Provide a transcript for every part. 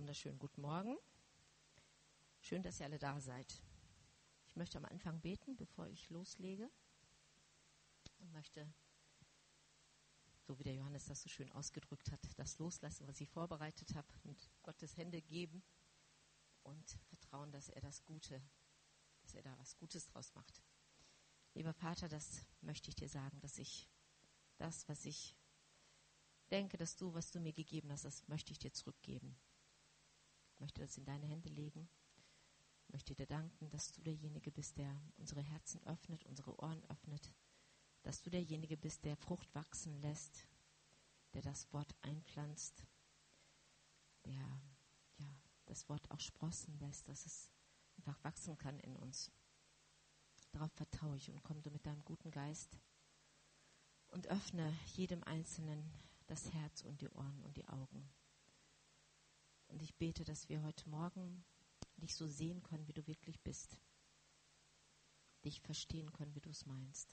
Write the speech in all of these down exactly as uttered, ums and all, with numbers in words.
wunderschönen guten Morgen. Schön, dass ihr alle da seid. Ich möchte am Anfang beten, bevor ich loslege. Und möchte, so wie der Johannes das so schön ausgedrückt hat, das loslassen, was ich vorbereitet habe, und Gottes Hände geben und vertrauen, dass er das Gute, dass er da was Gutes draus macht. Lieber Vater, das möchte ich dir sagen, dass ich das, was ich denke, dass du, was du mir gegeben hast, das möchte ich dir zurückgeben. Ich möchte das in deine Hände legen. Ich möchte dir danken, dass du derjenige bist, der unsere Herzen öffnet, unsere Ohren öffnet. Dass du derjenige bist, der Frucht wachsen lässt, der das Wort einpflanzt, der ja, das Wort auch sprossen lässt, dass es einfach wachsen kann in uns. Darauf vertraue ich und komm du mit deinem guten Geist und öffne jedem Einzelnen das Herz und die Ohren und die Augen. Und ich bete, dass wir heute Morgen dich so sehen können, wie du wirklich bist. Dich verstehen können, wie du es meinst.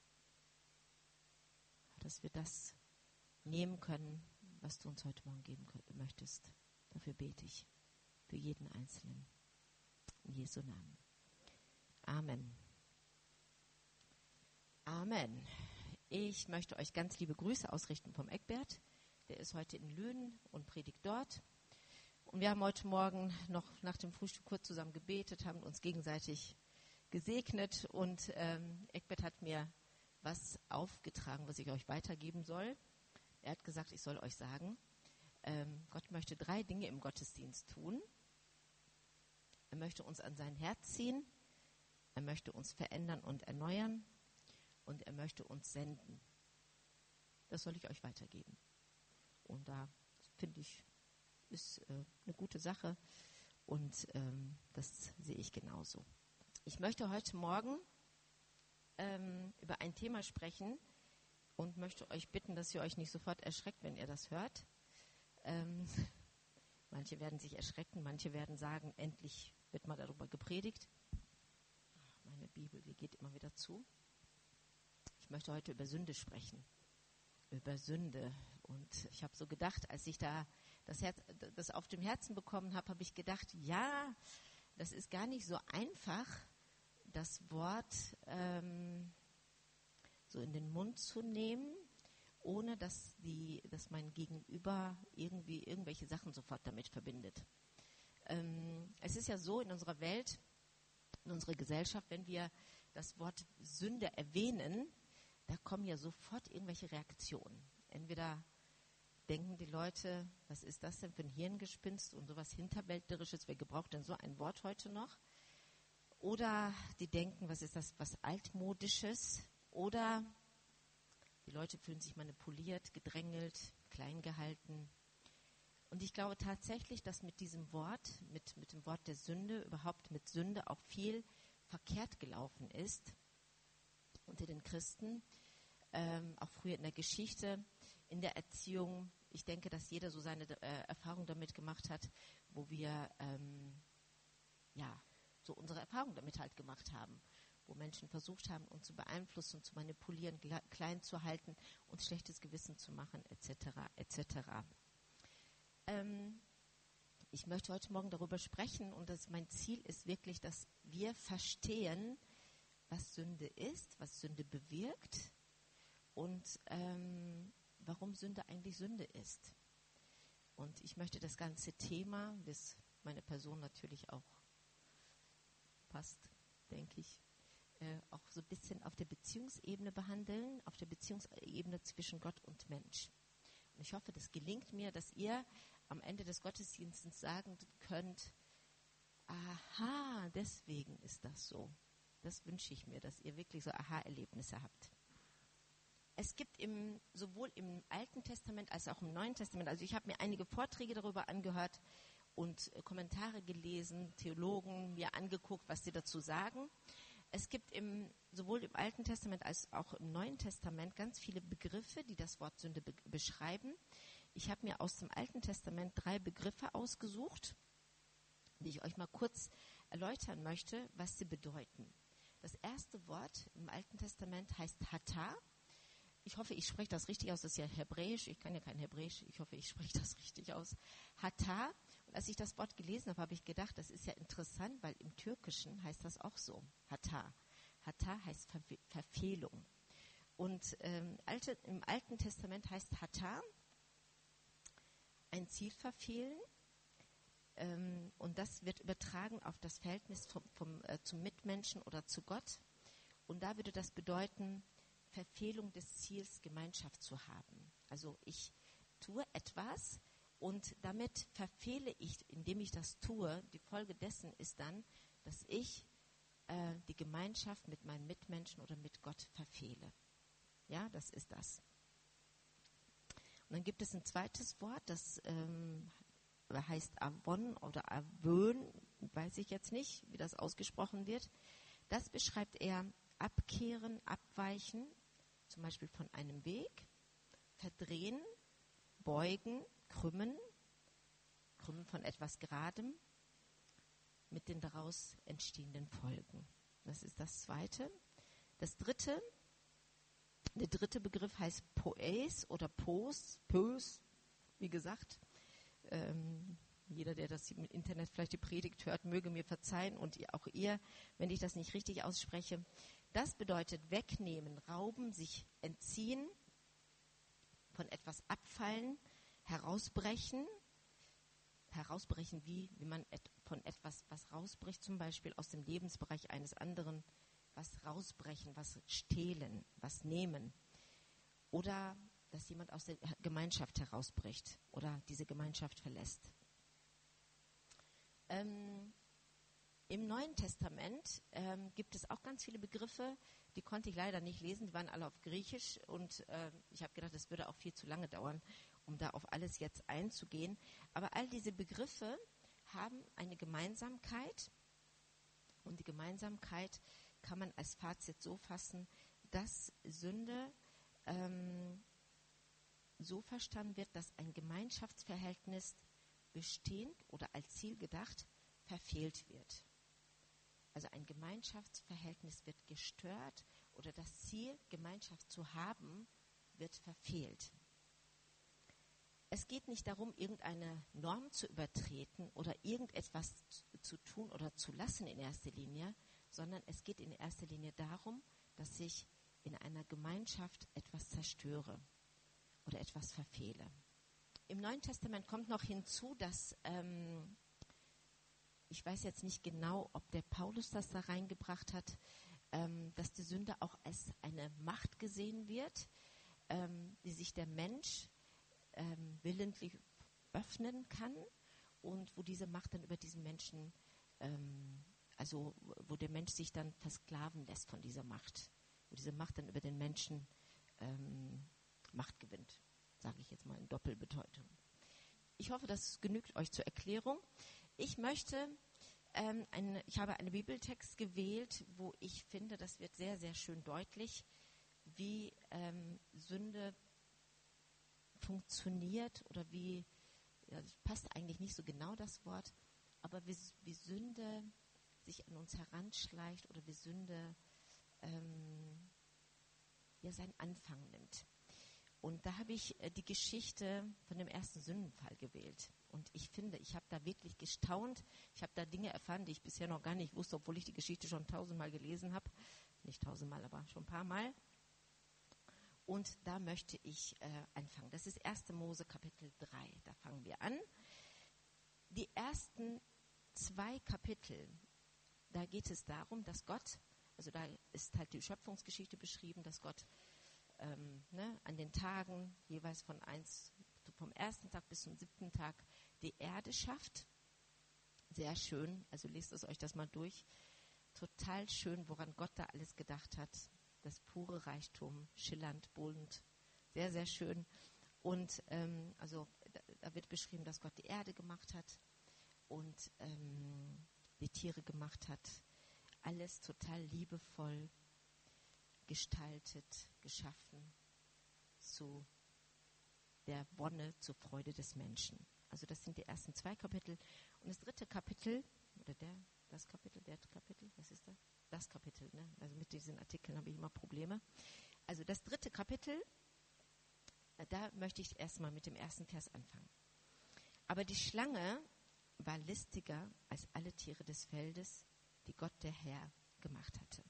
Dass wir das nehmen können, was du uns heute Morgen geben können, möchtest. Dafür bete ich. Für jeden Einzelnen. In Jesu Namen. Amen. Amen. Ich möchte euch ganz liebe Grüße ausrichten vom Eckbert. Der ist heute in Löhnen und predigt dort. Und wir haben heute Morgen noch nach dem Frühstück kurz zusammen gebetet, haben uns gegenseitig gesegnet. Und ähm, Eckbert hat mir was aufgetragen, was ich euch weitergeben soll. Er hat gesagt, ich soll euch sagen, ähm, Gott möchte drei Dinge im Gottesdienst tun. Er möchte uns an sein Herz ziehen, er möchte uns verändern und erneuern und er möchte uns senden. Das soll ich euch weitergeben. Und da finde ich, ist äh, eine gute Sache und ähm, das sehe ich genauso. Ich möchte heute Morgen ähm, über ein Thema sprechen und möchte euch bitten, dass ihr euch nicht sofort erschreckt, wenn ihr das hört. Ähm, manche werden sich erschrecken, manche werden sagen, endlich wird mal darüber gepredigt. Meine Bibel, die geht immer wieder zu. Ich möchte heute über Sünde sprechen. Über Sünde. Und ich habe so gedacht, als ich da das, Herz, das auf dem Herzen bekommen habe, habe ich gedacht, ja, das ist gar nicht so einfach, das Wort ähm, so in den Mund zu nehmen, ohne dass, die, dass mein Gegenüber irgendwie irgendwelche Sachen sofort damit verbindet. Ähm, es ist ja so in unserer Welt, in unserer Gesellschaft, wenn wir das Wort Sünde erwähnen, da kommen ja sofort irgendwelche Reaktionen. Entweder denken die Leute, was ist das denn für ein Hirngespinst und sowas Hinterwäldlerisches, wer gebraucht denn so ein Wort heute noch? Oder die denken, was ist das, was Altmodisches? Oder die Leute fühlen sich manipuliert, gedrängelt, klein gehalten. Und ich glaube tatsächlich, dass mit diesem Wort, mit, mit dem Wort der Sünde, überhaupt mit Sünde auch viel verkehrt gelaufen ist unter den Christen, ähm, auch früher in der Geschichte, in der Erziehung. Ich denke, dass jeder so seine äh, Erfahrung damit gemacht hat, wo wir ähm, ja so unsere Erfahrung damit halt gemacht haben, wo Menschen versucht haben, uns zu beeinflussen, zu manipulieren, gle- klein zu halten, uns schlechtes Gewissen zu machen, et cetera et cetera. Ähm, ich möchte heute Morgen darüber sprechen und das, mein Ziel ist wirklich, dass wir verstehen, was Sünde ist, was Sünde bewirkt und ähm, warum Sünde eigentlich Sünde ist. Und ich möchte das ganze Thema, das meine Person natürlich auch passt, denke ich, äh, auch so ein bisschen auf der Beziehungsebene behandeln, auf der Beziehungsebene zwischen Gott und Mensch. Und ich hoffe, das gelingt mir, dass ihr am Ende des Gottesdienstes sagen könnt, aha, deswegen ist das so. Das wünsche ich mir, dass ihr wirklich so Aha-Erlebnisse habt. Es gibt im, sowohl im Alten Testament als auch im Neuen Testament, also ich habe mir einige Vorträge darüber angehört und äh, Kommentare gelesen, Theologen mir angeguckt, was sie dazu sagen. Es gibt im, sowohl im Alten Testament als auch im Neuen Testament ganz viele Begriffe, die das Wort Sünde be- beschreiben. Ich habe mir aus dem Alten Testament drei Begriffe ausgesucht, die ich euch mal kurz erläutern möchte, was sie bedeuten. Das erste Wort im Alten Testament heißt Hata. Ich hoffe, ich spreche das richtig aus. Das ist ja Hebräisch. Ich kann ja kein Hebräisch. Ich hoffe, ich spreche das richtig aus. Hata. als ich das Wort gelesen habe, habe ich gedacht, das ist ja interessant, weil im Türkischen heißt das auch so, Hata. Hata heißt Ver- Verfehlung. Und ähm, alte, im Alten Testament heißt Hata ein Ziel verfehlen. Ähm, und das wird übertragen auf das Verhältnis vom, vom, äh, zum Mitmenschen oder zu Gott. Und da würde das bedeuten, Verfehlung des Ziels, Gemeinschaft zu haben. Also ich tue etwas und damit verfehle ich, indem ich das tue, die Folge dessen ist dann, dass ich äh, die Gemeinschaft mit meinen Mitmenschen oder mit Gott verfehle. Ja, das ist das. Und dann gibt es ein zweites Wort, das ähm, heißt Avon oder Avön, weiß ich jetzt nicht, wie das ausgesprochen wird. Das beschreibt eher abkehren, abweichen, zum Beispiel von einem Weg, verdrehen, beugen, krümmen, krümmen von etwas Geradem, mit den daraus entstehenden Folgen. Das ist das Zweite. Das Dritte, der dritte Begriff heißt Poes oder Pos, Pös, wie gesagt. Ähm, jeder, der das im Internet vielleicht die Predigt hört, möge mir verzeihen und auch ihr, wenn ich das nicht richtig ausspreche. Das bedeutet wegnehmen, rauben, sich entziehen, von etwas abfallen, herausbrechen. Herausbrechen, wie, wie man et, von etwas, was rausbricht, zum Beispiel aus dem Lebensbereich eines anderen, was rausbrechen, was stehlen, was nehmen. Oder dass jemand aus der Gemeinschaft herausbricht oder diese Gemeinschaft verlässt. Ähm, Im Neuen Testament ähm, gibt es auch ganz viele Begriffe, die konnte ich leider nicht lesen, die waren alle auf Griechisch und äh, ich habe gedacht, das würde auch viel zu lange dauern, um da auf alles jetzt einzugehen. Aber all diese Begriffe haben eine Gemeinsamkeit und die Gemeinsamkeit kann man als Fazit so fassen, dass Sünde ähm, so verstanden wird, dass ein Gemeinschaftsverhältnis bestehend oder als Ziel gedacht verfehlt wird. Also ein Gemeinschaftsverhältnis wird gestört oder das Ziel, Gemeinschaft zu haben, wird verfehlt. Es geht nicht darum, irgendeine Norm zu übertreten oder irgendetwas zu tun oder zu lassen in erster Linie, sondern es geht in erster Linie darum, dass ich in einer Gemeinschaft etwas zerstöre oder etwas verfehle. Im Neuen Testament kommt noch hinzu, dass, ähm, ich weiß jetzt nicht genau, ob der Paulus das da reingebracht hat, ähm, dass die Sünde auch als eine Macht gesehen wird, ähm, die sich der Mensch ähm, willentlich öffnen kann und wo diese Macht dann über diesen Menschen, ähm, also wo der Mensch sich dann versklaven lässt von dieser Macht, wo diese Macht dann über den Menschen ähm, Macht gewinnt, sage ich jetzt mal in Doppelbedeutung. Ich hoffe, das genügt euch zur Erklärung. Ich möchte, ähm, eine, ich habe einen Bibeltext gewählt, wo ich finde, das wird sehr, sehr schön deutlich, wie ähm, Sünde funktioniert oder wie, ja, das passt eigentlich nicht so genau das Wort, aber wie, wie Sünde sich an uns heranschleicht oder wie Sünde ähm, ja, seinen Anfang nimmt. Und da habe ich äh, die Geschichte von dem ersten Sündenfall gewählt. Und ich finde, ich habe da wirklich gestaunt. Ich habe da Dinge erfahren, die ich bisher noch gar nicht wusste, obwohl ich die Geschichte schon tausendmal gelesen habe. Nicht tausendmal, aber schon ein paar Mal. Und da möchte ich äh, anfangen. Das ist erster Mose Kapitel drei. Da fangen wir an. Die ersten zwei Kapitel, da geht es darum, dass Gott, also da ist halt die Schöpfungsgeschichte beschrieben, dass Gott ähm, ne, an den Tagen jeweils von eins, vom ersten Tag bis zum siebten Tag die Erde schafft. Sehr schön, also lest es euch das mal durch. Total schön, woran Gott da alles gedacht hat. Das pure Reichtum, schillernd, bunt, sehr, sehr schön. Und ähm, also da, da wird beschrieben, dass Gott die Erde gemacht hat und ähm, die Tiere gemacht hat. Alles total liebevoll gestaltet, geschaffen zu der Wonne, zur Freude des Menschen. Also das sind die ersten zwei Kapitel. Und das dritte Kapitel, oder der, das Kapitel, der Kapitel, was ist das? Das Kapitel, ne? Also mit diesen Artikeln habe ich immer Probleme. Also das dritte Kapitel, da möchte ich erstmal mit dem ersten Vers anfangen. Aber die Schlange war listiger als alle Tiere des Feldes, die Gott der Herr gemacht hatte.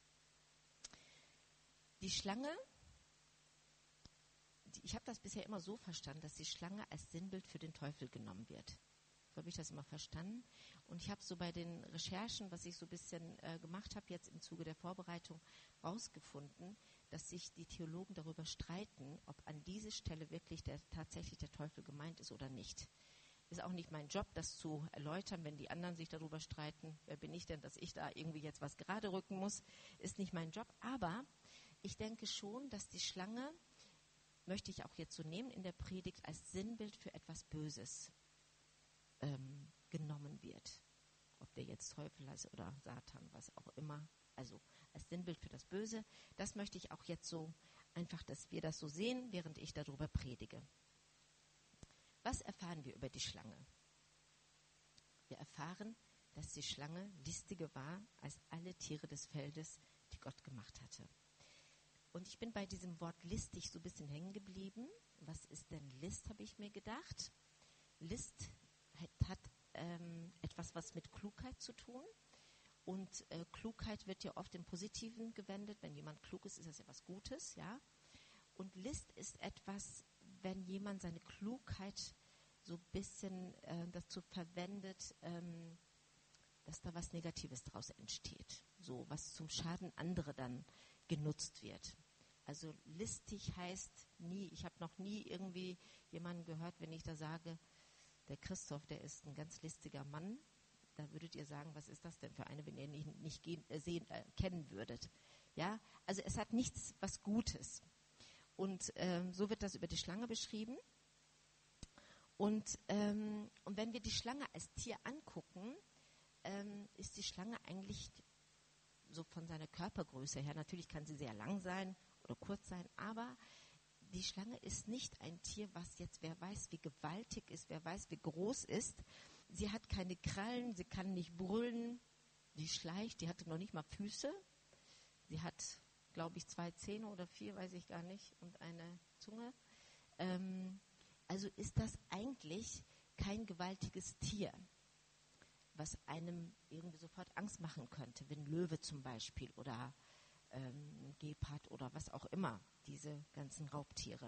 Die Schlange, die, ich habe das bisher immer so verstanden, dass die Schlange als Sinnbild für den Teufel genommen wird. So habe ich das immer verstanden. Und ich habe so bei den Recherchen, was ich so ein bisschen äh, gemacht habe, jetzt im Zuge der Vorbereitung, rausgefunden, dass sich die Theologen darüber streiten, ob an dieser Stelle wirklich der, tatsächlich der Teufel gemeint ist oder nicht. Ist auch nicht mein Job, das zu erläutern, wenn die anderen sich darüber streiten. Wer bin ich denn, dass ich da irgendwie jetzt was gerade rücken muss? Ist nicht mein Job. Aber ich denke schon, dass die Schlange, möchte ich auch jetzt so nehmen in der Predigt, als Sinnbild für etwas Böses ähm, genommen wird. Ob der jetzt Teufel heißt oder Satan, was auch immer. Also als Sinnbild für das Böse. Das möchte ich auch jetzt so einfach, dass wir das so sehen, während ich darüber predige. Was erfahren wir über die Schlange? Wir erfahren, dass die Schlange listiger war als alle Tiere des Feldes, die Gott gemacht hatte. Und ich bin bei diesem Wort listig so ein bisschen hängen geblieben. Was ist denn List, habe ich mir gedacht. List hat, hat ähm, etwas, was mit Klugheit zu tun. Und äh, Klugheit wird ja oft im Positiven gewendet. Wenn jemand klug ist, ist das ja was Gutes, ja. Und List ist etwas, wenn jemand seine Klugheit so ein bisschen äh, dazu verwendet, ähm, dass da was Negatives draus entsteht. So, was zum Schaden anderer dann genutzt wird. Also listig heißt nie, ich habe noch nie irgendwie jemanden gehört, wenn ich da sage, der Christoph, der ist ein ganz listiger Mann. Da würdet ihr sagen, was ist das denn für eine, wenn ihr ihn nicht, nicht gehen, äh, sehen, äh, kennen würdet. Ja, also es hat nichts was Gutes. Und ähm, so wird das über die Schlange beschrieben. Und, ähm, und wenn wir die Schlange als Tier angucken, ähm, ist die Schlange eigentlich so von seiner Körpergröße her, natürlich kann sie sehr lang sein oder kurz sein, aber die Schlange ist nicht ein Tier, was jetzt, wer weiß, wie gewaltig ist, wer weiß, wie groß ist. Sie hat keine Krallen, sie kann nicht brüllen, sie schleicht, die hatte noch nicht mal Füße. Sie hat, glaube ich, zwei Zähne oder vier, weiß ich gar nicht, und eine Zunge. Ähm, also ist das eigentlich kein gewaltiges Tier, was einem irgendwie sofort Angst machen könnte, wenn Löwe zum Beispiel oder ähm, Gepard oder was auch immer, diese ganzen Raubtiere.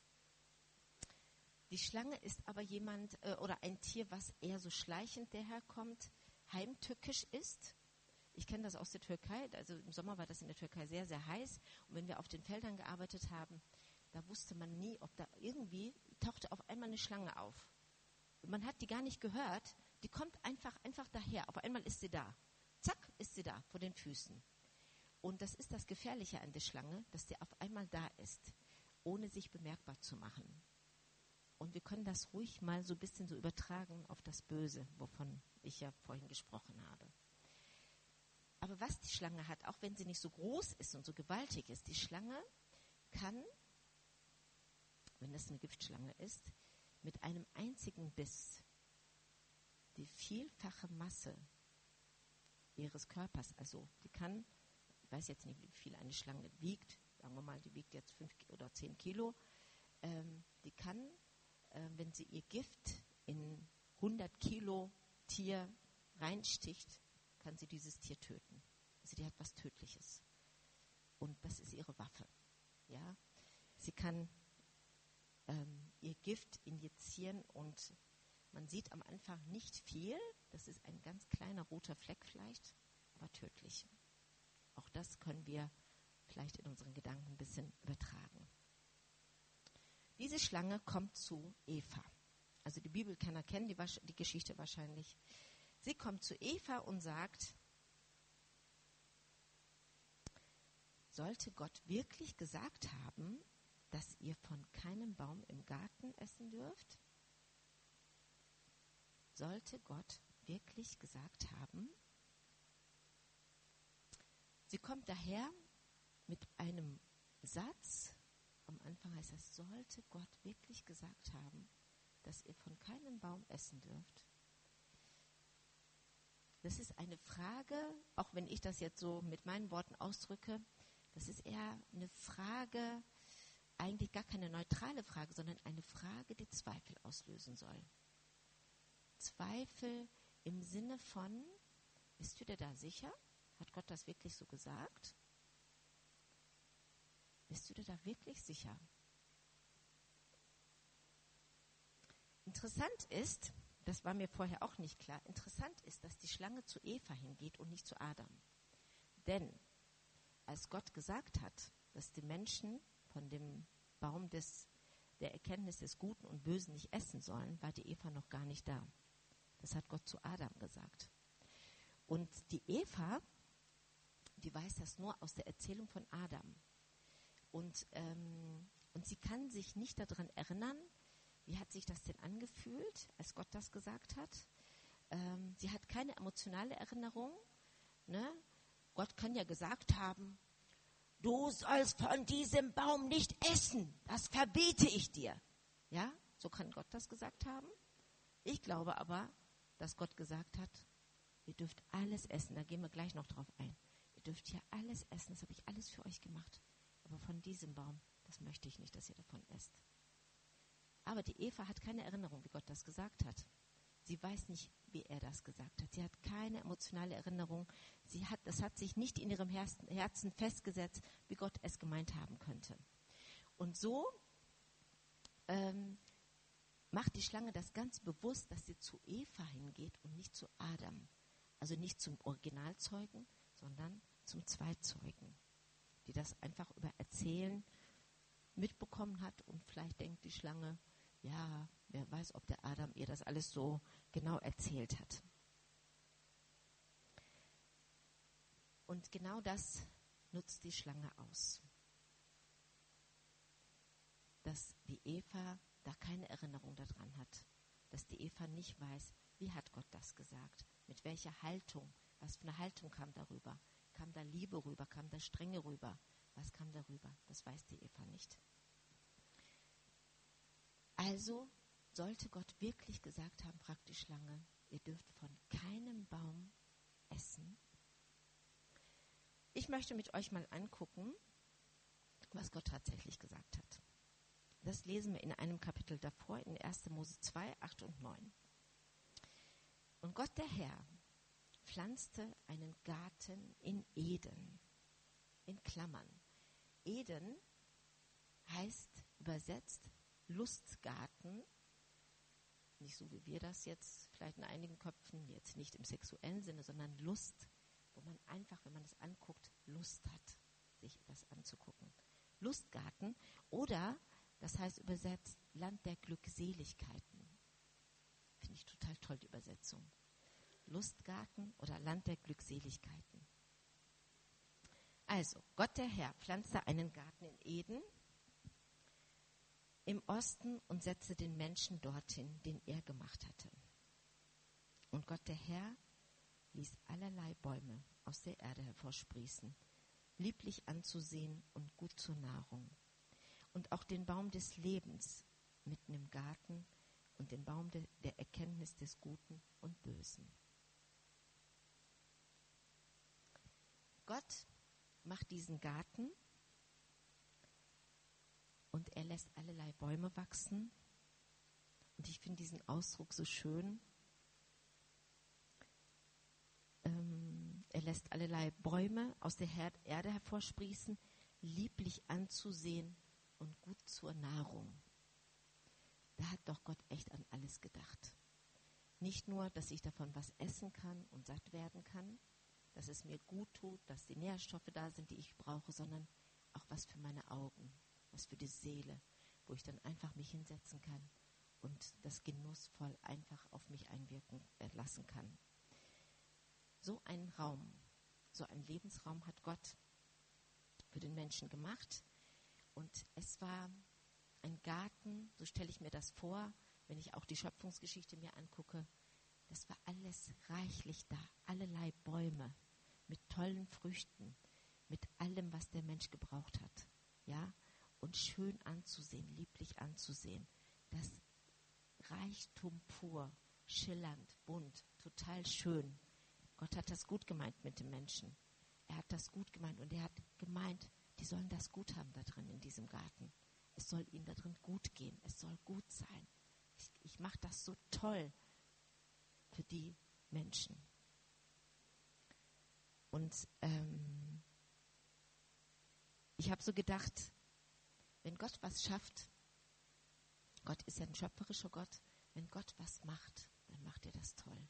Die Schlange ist aber jemand äh, oder ein Tier, was eher so schleichend daherkommt, heimtückisch ist. Ich kenne das aus der Türkei, also im Sommer war das in der Türkei sehr, sehr heiß. Und wenn wir auf den Feldern gearbeitet haben, da wusste man nie, ob da irgendwie, tauchte auf einmal eine Schlange auf. Man hat die gar nicht gehört, die kommt einfach, einfach daher, auf einmal ist sie da. Zack, ist sie da, vor den Füßen. Und das ist das Gefährliche an der Schlange, dass sie auf einmal da ist, ohne sich bemerkbar zu machen. Und wir können das ruhig mal so ein bisschen so übertragen auf das Böse, wovon ich ja vorhin gesprochen habe. Aber was die Schlange hat, auch wenn sie nicht so groß ist und so gewaltig ist, die Schlange kann, wenn das eine Giftschlange ist, mit einem einzigen Biss die vielfache Masse ihres Körpers, also die kann, ich weiß jetzt nicht, wie viel eine Schlange wiegt, sagen wir mal, die wiegt jetzt fünf oder zehn Kilo, ähm, die kann, äh, wenn sie ihr Gift in hundert Kilo Tier reinsticht, kann sie dieses Tier töten. Also die hat was Tödliches. Und das ist ihre Waffe. Ja? Sie kann ähm, ihr Gift injizieren und man sieht am Anfang nicht viel. Das ist ein ganz kleiner roter Fleck vielleicht, aber tödlich. Auch das können wir vielleicht in unseren Gedanken ein bisschen übertragen. Diese Schlange kommt zu Eva. Also die Bibelkenner kennen die, die Geschichte wahrscheinlich. Sie kommt zu Eva und sagt, sollte Gott wirklich gesagt haben, dass ihr von keinem Baum im Garten essen dürft? Sollte Gott wirklich gesagt haben? Sie kommt daher mit einem Satz, am Anfang heißt es, sollte Gott wirklich gesagt haben, dass ihr von keinem Baum essen dürft? Das ist eine Frage, auch wenn ich das jetzt so mit meinen Worten ausdrücke, das ist eher eine Frage, eigentlich gar keine neutrale Frage, sondern eine Frage, die Zweifel auslösen soll. Zweifel im Sinne von, bist du dir da sicher? Hat Gott das wirklich so gesagt? Bist du dir da wirklich sicher? Interessant ist, das war mir vorher auch nicht klar, interessant ist, dass die Schlange zu Eva hingeht und nicht zu Adam. Denn als Gott gesagt hat, dass die Menschen von dem Baum des, der Erkenntnis des Guten und Bösen nicht essen sollen, war die Eva noch gar nicht da. Das hat Gott zu Adam gesagt. Und die Eva, die weiß das nur aus der Erzählung von Adam. Und, ähm, und sie kann sich nicht daran erinnern, wie hat sich das denn angefühlt, als Gott das gesagt hat. Ähm, sie hat keine emotionale Erinnerung. Ne? Gott kann ja gesagt haben, du sollst von diesem Baum nicht essen, das verbiete ich dir. Ja, so kann Gott das gesagt haben. Ich glaube aber, dass Gott gesagt hat, ihr dürft alles essen, da gehen wir gleich noch drauf ein. Ihr dürft hier alles essen, das habe ich alles für euch gemacht. Aber von diesem Baum, das möchte ich nicht, dass ihr davon esst. Aber die Eva hat keine Erinnerung, wie Gott das gesagt hat. Sie weiß nicht, wie er das gesagt hat. Sie hat keine emotionale Erinnerung. Sie hat, das hat sich nicht in ihrem Herzen festgesetzt, wie Gott es gemeint haben könnte. Und so ähm, macht die Schlange das ganz bewusst, dass sie zu Eva hingeht und nicht zu Adam. Also nicht zum Originalzeugen, sondern zum Zweitzeugen, die das einfach über Erzählen mitbekommen hat und vielleicht denkt die Schlange, ja, wer weiß, ob der Adam ihr das alles so genau erzählt hat. Und genau das nutzt die Schlange aus. Dass die Eva da keine Erinnerung daran hat. Dass die Eva nicht weiß, wie hat Gott das gesagt? Mit welcher Haltung? Was für eine Haltung kam darüber? Kam da Liebe rüber? Kam da Strenge rüber? Was kam darüber? Das weiß die Eva nicht. Also sollte Gott wirklich gesagt haben, fragt die Schlange, ihr dürft von keinem Baum essen. Ich möchte mit euch mal angucken, was Gott tatsächlich gesagt hat. Das lesen wir in einem Kapitel davor, in erster Mose zwei, acht und neun. Und Gott der Herr pflanzte einen Garten in Eden, in Klammern. Eden heißt übersetzt Lustgarten, nicht so wie wir das jetzt vielleicht in einigen Köpfen, jetzt nicht im sexuellen Sinne, sondern Lust, wo man einfach, wenn man es anguckt, Lust hat, sich das anzugucken. Lustgarten oder, das heißt übersetzt, Land der Glückseligkeiten. Finde ich total toll, die Übersetzung. Lustgarten oder Land der Glückseligkeiten. Also, Gott der Herr pflanzte einen Garten in Eden im Osten und setzte den Menschen dorthin, den er gemacht hatte. Und Gott der Herr ließ allerlei Bäume aus der Erde hervorsprießen, lieblich anzusehen und gut zur Nahrung. Und auch den Baum des Lebens mitten im Garten und den Baum de, der Erkenntnis des Guten und Bösen. Gott macht diesen Garten und er lässt allerlei Bäume wachsen. Und ich finde diesen Ausdruck so schön. Ähm, er lässt allerlei Bäume aus der Her- Erde hervorsprießen, lieblich anzusehen und gut zur Nahrung. Da hat doch Gott echt an alles gedacht. Nicht nur, dass ich davon was essen kann und satt werden kann, dass es mir gut tut, dass die Nährstoffe da sind, die ich brauche, sondern auch was für meine Augen, was für die Seele, wo ich dann einfach mich hinsetzen kann und das genussvoll einfach auf mich einwirken lassen kann. So einen Raum, so einen Lebensraum hat Gott für den Menschen gemacht. Und es war ein Garten, so stelle ich mir das vor, wenn ich auch die Schöpfungsgeschichte mir angucke. Das war alles reichlich da, allerlei Bäume mit tollen Früchten, mit allem, was der Mensch gebraucht hat. Ja, und schön anzusehen, lieblich anzusehen. Das Reichtum pur, schillernd, bunt, total schön. Gott hat das gut gemeint mit dem Menschen. Er hat das gut gemeint und er hat gemeint, die sollen das gut haben da drin in diesem Garten. Es soll ihnen da drin gut gehen. Es soll gut sein. Ich, ich mache das so toll. für die Menschen. Und ähm, ich habe so gedacht, wenn Gott was schafft, Gott ist ja ein schöpferischer Gott, wenn Gott was macht, dann macht er das toll.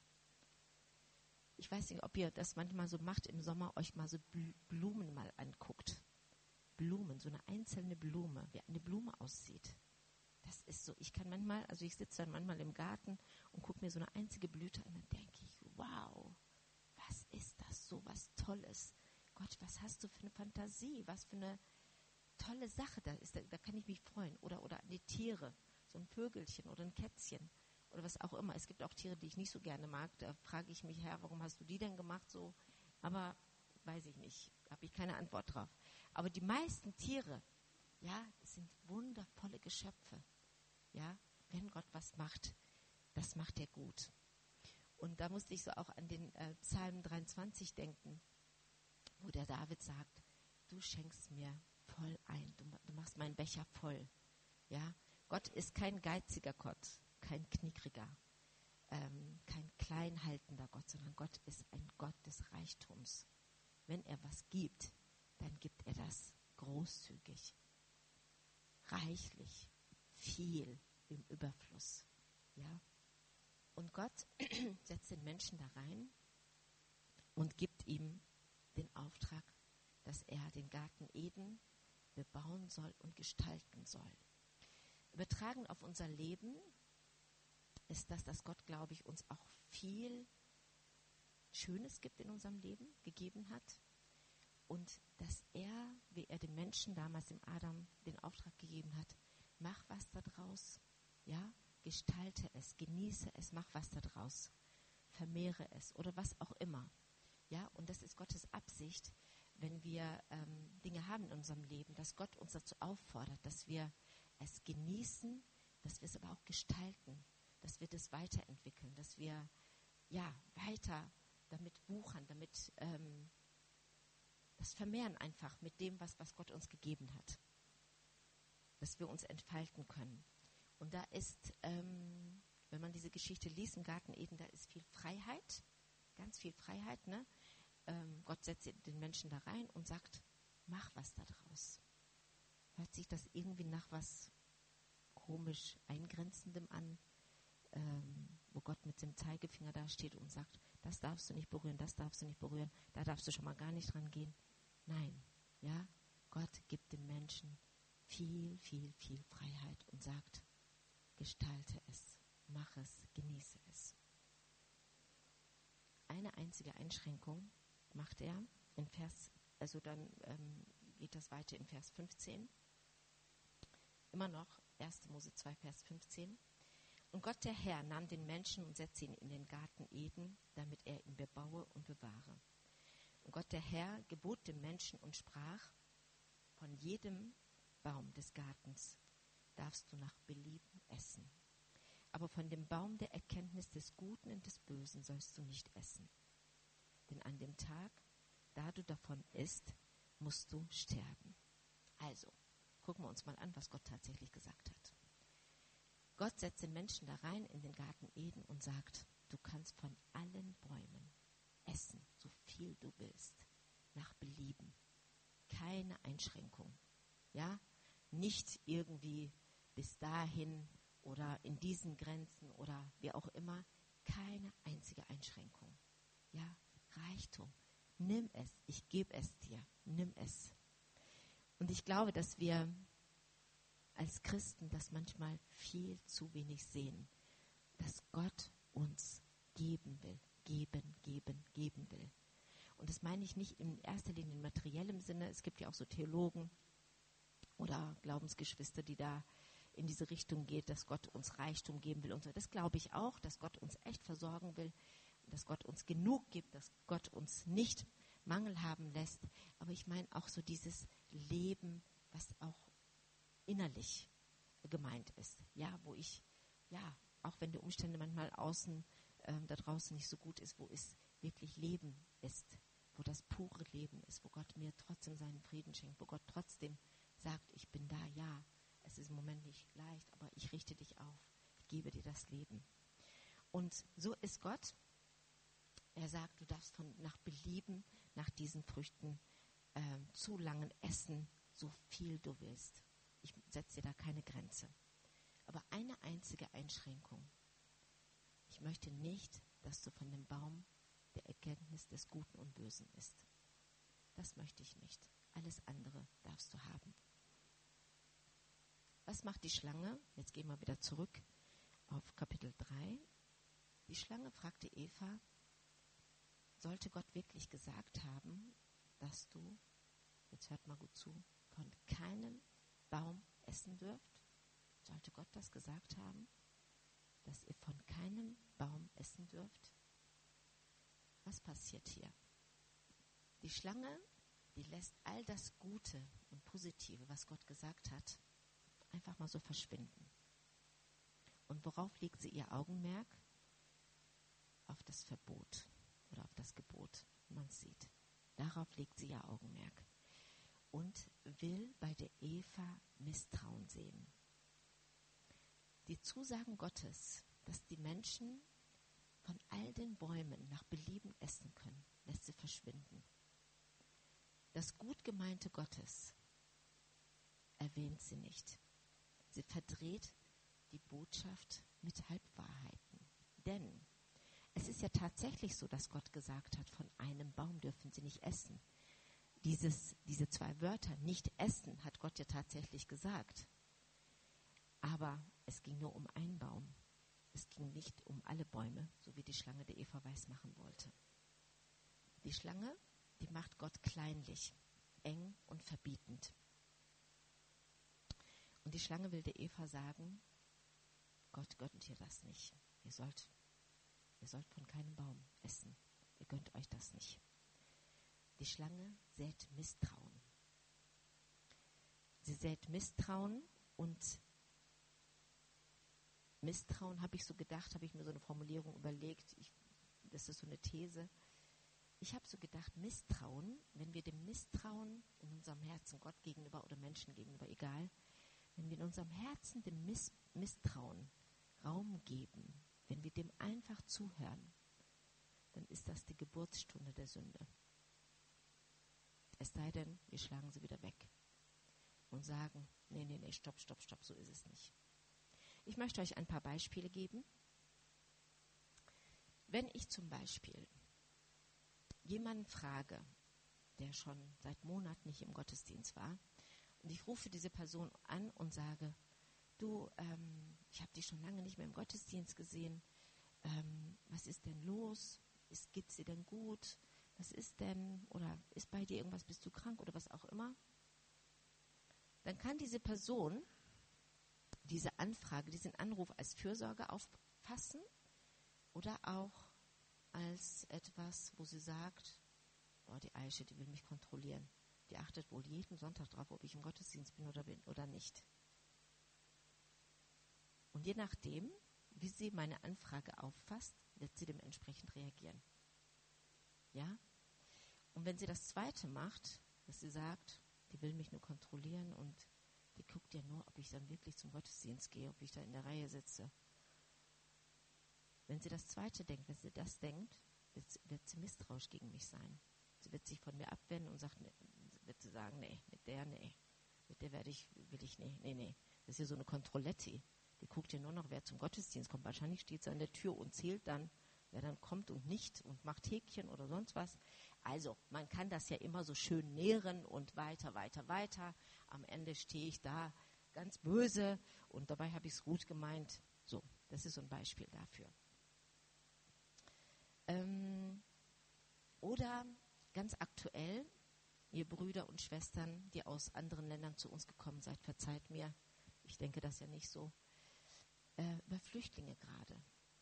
Ich weiß nicht, ob ihr das manchmal so macht im Sommer, euch mal so Blumen mal anguckt. Blumen, so eine einzelne Blume, wie eine Blume aussieht. Das ist so, ich kann manchmal, also ich sitze dann manchmal im Garten und gucke mir so eine einzige Blüte an, dann denke ich, wow, was ist das, so was Tolles. Gott, was hast du für eine Fantasie, was für eine tolle Sache da ist, da, da kann ich mich freuen. Oder, oder an die Tiere, so ein Vögelchen oder ein Kätzchen oder was auch immer. Es gibt auch Tiere, die ich nicht so gerne mag, da frage ich mich, Herr, warum hast du die denn gemacht so? Aber weiß ich nicht, habe ich keine Antwort drauf. Aber die meisten Tiere, ja, sind wundervolle Geschöpfe. Ja, wenn Gott was macht, das macht er gut. Und da musste ich so auch an den äh, Psalm dreiundzwanzig denken, wo der David sagt, du schenkst mir voll ein, du, du machst meinen Becher voll. Ja, Gott ist kein geiziger Gott, kein knickriger, ähm, kein kleinhaltender Gott, sondern Gott ist ein Gott des Reichtums. Wenn er was gibt, dann gibt er das großzügig, reichlich, viel im Überfluss. Ja? Und Gott setzt den Menschen da rein und gibt ihm den Auftrag, dass er den Garten Eden bebauen soll und gestalten soll. Übertragen auf unser Leben ist das, dass Gott, glaube ich, uns auch viel Schönes gibt in unserem Leben, gegeben hat. Und dass er, wie er den Menschen damals im Adam den Auftrag gegeben hat, mach was da draus, ja, gestalte es, genieße es, mach was da draus, vermehre es oder was auch immer. Ja, und das ist Gottes Absicht, wenn wir ähm, Dinge haben in unserem Leben, dass Gott uns dazu auffordert, dass wir es genießen, dass wir es aber auch gestalten, dass wir das weiterentwickeln, dass wir ja weiter damit wuchern, damit ähm, das vermehren einfach mit dem, was, was Gott uns gegeben hat, dass wir uns entfalten können. Und da ist, ähm, wenn man diese Geschichte liest im Garten Eden, da ist viel Freiheit, ganz viel Freiheit, ne? Ähm, Gott setzt den Menschen da rein und sagt, mach was da draus. Hört sich das irgendwie nach was komisch Eingrenzendem an, ähm, wo Gott mit dem Zeigefinger da steht und sagt, das darfst du nicht berühren, das darfst du nicht berühren, da darfst du schon mal gar nicht dran gehen. Nein, ja, Gott gibt dem Menschen viel, viel, viel Freiheit und sagt, gestalte es, mach es, genieße es. Eine einzige Einschränkung macht er in Vers, also dann ähm, geht das weiter in Vers fünfzehn. Immer noch erster Mose zwei, Vers fünfzehn. Und Gott der Herr nahm den Menschen und setzte ihn in den Garten Eden, damit er ihn bebaue und bewahre. Und Gott der Herr gebot dem Menschen und sprach, von jedem Baum des Gartens darfst du nach Belieben essen. Aber von dem Baum der Erkenntnis des Guten und des Bösen sollst du nicht essen. Denn an dem Tag, da du davon isst, musst du sterben. Also, gucken wir uns mal an, was Gott tatsächlich gesagt hat. Gott setzt den Menschen da rein in den Garten Eden und sagt, du kannst von allen Bäumen essen, so viel du willst, nach Belieben. Keine Einschränkung. Ja, nicht irgendwie bis dahin oder in diesen Grenzen oder wie auch immer. Keine einzige Einschränkung. Ja, Reichtum. Nimm es, ich gebe es dir, nimm es. Und ich glaube, dass wir als Christen das manchmal viel zu wenig sehen, dass Gott uns geben will, geben, geben, geben will. Und das meine ich nicht in erster Linie in materiellem Sinne. Es gibt ja auch so Theologen oder Glaubensgeschwister, die da in diese Richtung geht, dass Gott uns Reichtum geben will und so. Das glaube ich auch, dass Gott uns echt versorgen will, dass Gott uns genug gibt, dass Gott uns nicht Mangel haben lässt. Aber ich meine auch so dieses Leben, was auch innerlich gemeint ist. Ja, wo ich, ja, auch wenn die Umstände manchmal außen, ähm, da draußen nicht so gut ist, wo es wirklich Leben ist, wo das pure Leben ist, wo Gott mir trotzdem seinen Frieden schenkt, wo Gott trotzdem sagt, ich bin da, ja, es ist im Moment nicht leicht, aber ich richte dich auf, ich gebe dir das Leben. Und so ist Gott. Er sagt, du darfst von nach Belieben nach diesen Früchten äh, zu langen essen, so viel du willst. Ich setze dir da keine Grenze. Aber eine einzige Einschränkung. Ich möchte nicht, dass du von dem Baum der Erkenntnis des Guten und Bösen isst. Das möchte ich nicht. Alles andere darfst du haben. Was macht die Schlange? Jetzt gehen wir wieder zurück auf Kapitel drei. Die Schlange fragte Eva, sollte Gott wirklich gesagt haben, dass du, jetzt hört mal gut zu, von keinem Baum essen dürft? Sollte Gott das gesagt haben, dass ihr von keinem Baum essen dürft? Was passiert hier? Die Schlange, die lässt all das Gute und Positive, was Gott gesagt hat, einfach mal so verschwinden. Und worauf legt sie ihr Augenmerk? Auf das Verbot oder auf das Gebot. Man sieht. Darauf legt sie ihr Augenmerk. Und will bei der Eva Misstrauen sehen. Die Zusagen Gottes, dass die Menschen von all den Bäumen nach Belieben essen können, lässt sie verschwinden. Das gut gemeinte Gottes erwähnt sie nicht. Sie verdreht die Botschaft mit Halbwahrheiten. Denn es ist ja tatsächlich so, dass Gott gesagt hat, von einem Baum dürfen sie nicht essen. Dieses, diese zwei Wörter, nicht essen, hat Gott ja tatsächlich gesagt. Aber es ging nur um einen Baum. Es ging nicht um alle Bäume, so wie die Schlange der Eva weismachen wollte. Die Schlange, die macht Gott kleinlich, eng und verbietend. Und die Schlange will der Eva sagen, Gott gönnt ihr das nicht. Ihr sollt, ihr sollt von keinem Baum essen. Ihr gönnt euch das nicht. Die Schlange sät Misstrauen. Sie sät Misstrauen und Misstrauen, habe ich so gedacht, habe ich mir so eine Formulierung überlegt, ich, das ist so eine These. Ich habe so gedacht, Misstrauen, wenn wir dem Misstrauen in unserem Herzen Gott gegenüber oder Menschen gegenüber, egal, wenn wir in unserem Herzen dem Miss, Misstrauen Raum geben, wenn wir dem einfach zuhören, dann ist das die Geburtsstunde der Sünde. Es sei denn, wir schlagen sie wieder weg und sagen, nee, nee, nee, stopp, stopp, stopp, so ist es nicht. Ich möchte euch ein paar Beispiele geben. Wenn ich zum Beispiel jemanden frage, der schon seit Monaten nicht im Gottesdienst war, und ich rufe diese Person an und sage, du, ähm, ich habe dich schon lange nicht mehr im Gottesdienst gesehen, ähm, was ist denn los? Ist, geht's dir denn gut? Was ist denn, oder ist bei dir irgendwas, bist du krank oder was auch immer? Dann kann diese Person diese Anfrage, diesen Anruf als Fürsorge auffassen oder auch als etwas, wo sie sagt, oh, die Aische, die will mich kontrollieren. Die achtet wohl jeden Sonntag drauf, ob ich im Gottesdienst bin oder, bin oder nicht. Und je nachdem, wie sie meine Anfrage auffasst, wird sie dementsprechend reagieren. Ja? Und wenn sie das Zweite macht, dass sie sagt, die will mich nur kontrollieren und die guckt ja nur, ob ich dann wirklich zum Gottesdienst gehe, ob ich da in der Reihe sitze. Wenn sie das Zweite denkt, wenn sie das denkt, wird sie, wird sie misstrauisch gegen mich sein. Sie wird sich von mir abwenden und sagt, ne, wird sie sagen, nee, mit der, nee, mit der werde ich, will ich, nee, nee, nee. Das ist ja so eine Kontrolletti. Die guckt ja nur noch, wer zum Gottesdienst kommt. Wahrscheinlich steht sie an der Tür und zählt dann, wer dann kommt und nicht und macht Häkchen oder sonst was. Also, man kann das ja immer so schön nähren und weiter, weiter, weiter. Am Ende stehe ich da ganz böse und dabei habe ich es gut gemeint. So, das ist so ein Beispiel dafür. Ähm, oder ganz aktuell, ihr Brüder und Schwestern, die aus anderen Ländern zu uns gekommen seid, verzeiht mir, ich denke das ja nicht so, äh, über Flüchtlinge gerade.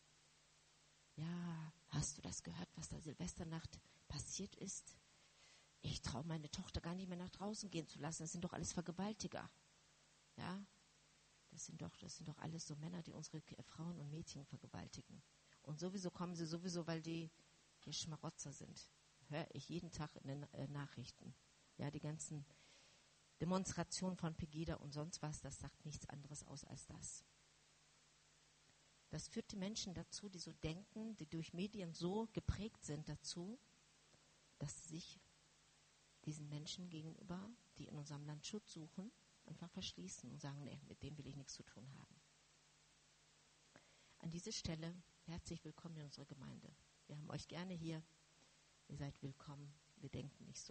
Ja, hast du das gehört, was da Silvesternacht passiert ist? Ich traue meine Tochter gar nicht mehr nach draußen gehen zu lassen. Das sind doch alles Vergewaltiger. Ja, das sind doch, das sind doch alles so Männer, die unsere Frauen und Mädchen vergewaltigen. Und sowieso kommen sie sowieso, weil die hier Schmarotzer sind. Höre ich jeden Tag in den äh, Nachrichten. Ja, die ganzen Demonstrationen von Pegida und sonst was, das sagt nichts anderes aus als das. Das führt die Menschen dazu, die so denken, die durch Medien so geprägt sind dazu, dass sie sich diesen Menschen gegenüber, die in unserem Land Schutz suchen, einfach verschließen und sagen, nee, mit dem will ich nichts zu tun haben. An dieser Stelle herzlich willkommen in unserer Gemeinde. Wir haben euch gerne hier. Ihr seid willkommen. Wir denken nicht so.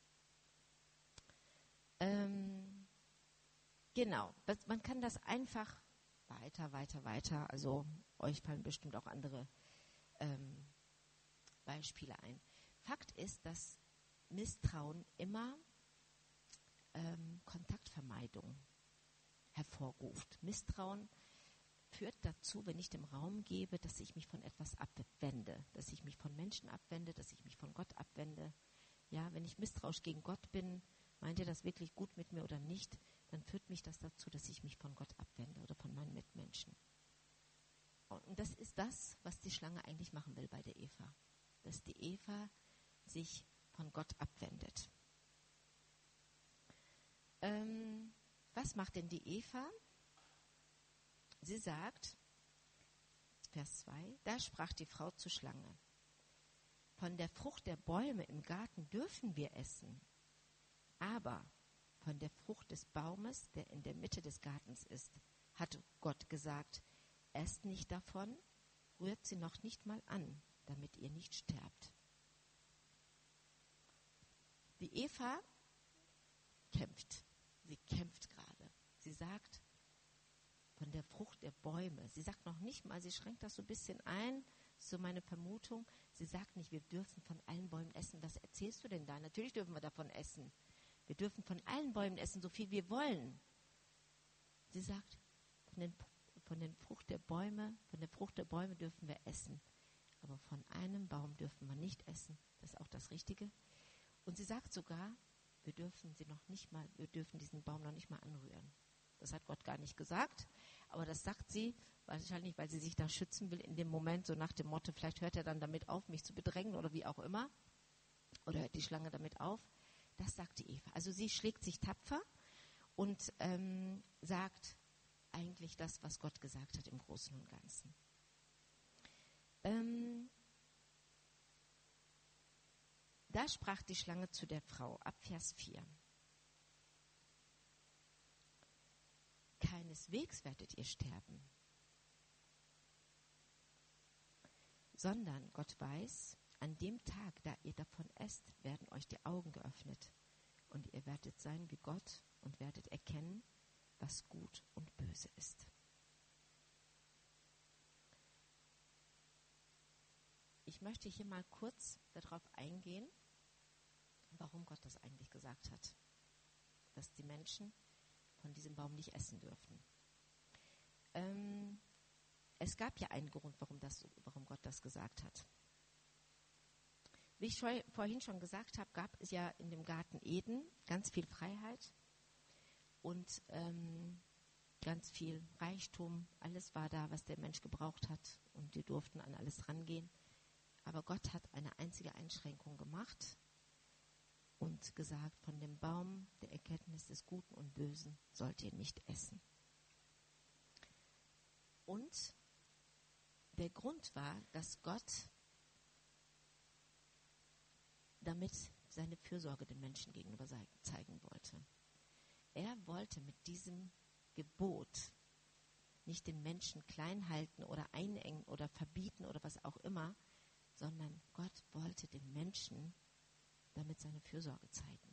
Ähm, genau. Man kann das einfach weiter, weiter, weiter. Also euch fallen bestimmt auch andere ähm, Beispiele ein. Fakt ist, dass Misstrauen immer ähm, Kontaktvermeidung hervorruft. Misstrauen führt dazu, wenn ich dem Raum gebe, dass ich mich von etwas abwende, dass ich mich von Menschen abwende, dass ich mich von Gott abwende. Ja, wenn ich misstrauisch gegen Gott bin, meint ihr das wirklich gut mit mir oder nicht, dann führt mich das dazu, dass ich mich von Gott abwende oder von meinen Mitmenschen. Und das ist das, was die Schlange eigentlich machen will bei der Eva. Dass die Eva sich von Gott abwendet. Ähm, was macht denn die Eva? Sie sagt, Vers zwei, da sprach die Frau zur Schlange, von der Frucht der Bäume im Garten dürfen wir essen, aber von der Frucht des Baumes, der in der Mitte des Gartens ist, hat Gott gesagt, esst nicht davon, rührt sie noch nicht mal an, damit ihr nicht sterbt. Die Eva kämpft, sie kämpft gerade. Sie sagt, von der Frucht der Bäume. Sie sagt noch nicht mal, sie schränkt das so ein bisschen ein, so meine Vermutung. Sie sagt nicht, wir dürfen von allen Bäumen essen. Was erzählst du denn da? Natürlich dürfen wir davon essen. Wir dürfen von allen Bäumen essen, so viel wir wollen. Sie sagt, von, den, von den Frucht der Bäume, von der Frucht der Bäume dürfen wir essen. Aber von einem Baum dürfen wir nicht essen. Das ist auch das Richtige. Und sie sagt sogar, wir dürfen sie noch nicht mal, wir dürfen diesen Baum noch nicht mal anrühren. Das hat Gott gar nicht gesagt, aber das sagt sie, wahrscheinlich, weil sie sich da schützen will in dem Moment, so nach dem Motto, vielleicht hört er dann damit auf, mich zu bedrängen oder wie auch immer, oder hört die Schlange damit auf. Das sagt die Eva. Also sie schlägt sich tapfer und ähm, sagt eigentlich das, was Gott gesagt hat im Großen und Ganzen. Ähm, da sprach die Schlange zu der Frau, ab Vers vier. Keineswegs werdet ihr sterben, sondern Gott weiß, an dem Tag, da ihr davon esst, werden euch die Augen geöffnet und ihr werdet sein wie Gott und werdet erkennen, was gut und böse ist. Ich möchte hier mal kurz darauf eingehen, warum Gott das eigentlich gesagt hat, dass die Menschen von diesem Baum nicht essen dürfen. Ähm, es gab ja einen Grund, warum, das, warum Gott das gesagt hat. Wie ich schon, vorhin schon gesagt habe, gab es ja in dem Garten Eden ganz viel Freiheit und ähm, ganz viel Reichtum. Alles war da, was der Mensch gebraucht hat und die durften an alles rangehen. Aber Gott hat eine einzige Einschränkung gemacht und gesagt, von dem Baum der Erkenntnis des Guten und Bösen sollt ihr nicht essen. Und der Grund war, dass Gott damit seine Fürsorge den Menschen gegenüber zeigen wollte. Er wollte mit diesem Gebot nicht den Menschen klein halten oder einengen oder verbieten oder was auch immer, sondern Gott wollte den Menschen damit seine Fürsorge zeigen.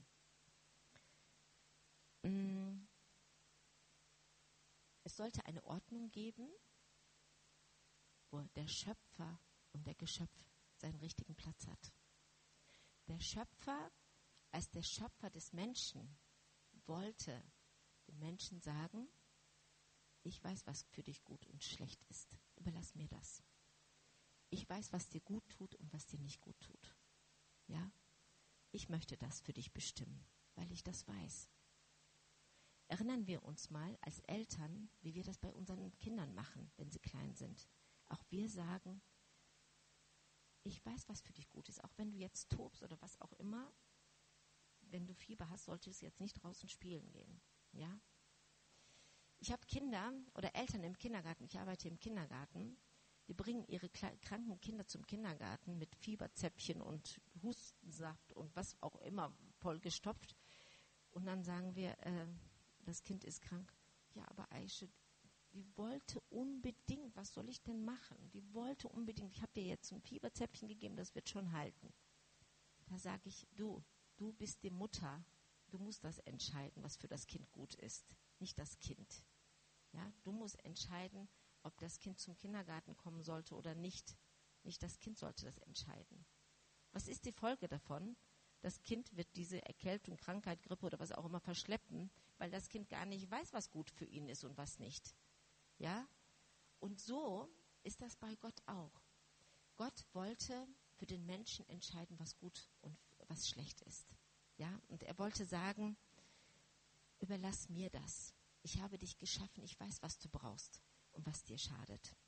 Es sollte eine Ordnung geben, wo der Schöpfer und der Geschöpf seinen richtigen Platz hat. Der Schöpfer, als der Schöpfer des Menschen, wollte dem Menschen sagen, ich weiß, was für dich gut und schlecht ist. Überlass mir das. Ich weiß, was dir gut tut und was dir nicht gut tut. Ja? Ich möchte das für dich bestimmen, weil ich das weiß. Erinnern wir uns mal als Eltern, wie wir das bei unseren Kindern machen, wenn sie klein sind. Auch wir sagen, ich weiß, was für dich gut ist. Auch wenn du jetzt tobst oder was auch immer, wenn du Fieber hast, solltest du jetzt nicht draußen spielen gehen. Ja? Ich habe Kinder oder Eltern im Kindergarten, ich arbeite im Kindergarten, die bringen ihre kle- kranken Kinder zum Kindergarten mit Fieberzäpfchen und Hustensaft und was auch immer vollgestopft. Und dann sagen wir, äh, das Kind ist krank. Ja, aber Aische, die wollte unbedingt, was soll ich denn machen? Die wollte unbedingt, ich habe dir jetzt ein Fieberzäpfchen gegeben, das wird schon halten. Da sage ich, du, du bist die Mutter, du musst das entscheiden, was für das Kind gut ist, nicht das Kind. Ja, du musst entscheiden, ob das Kind zum Kindergarten kommen sollte oder nicht. Nicht das Kind sollte das entscheiden. Was ist die Folge davon? Das Kind wird diese Erkältung, Krankheit, Grippe oder was auch immer verschleppen, weil das Kind gar nicht weiß, was gut für ihn ist und was nicht. Ja? Und so ist das bei Gott auch. Gott wollte für den Menschen entscheiden, was gut und was schlecht ist. Ja? Und er wollte sagen, überlass mir das. Ich habe dich geschaffen, ich weiß, was du brauchst und was dir schadet.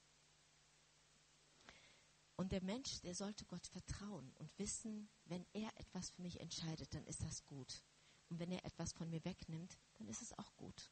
Und der Mensch, der sollte Gott vertrauen und wissen, wenn er etwas für mich entscheidet, dann ist das gut. Und wenn er etwas von mir wegnimmt, dann ist es auch gut.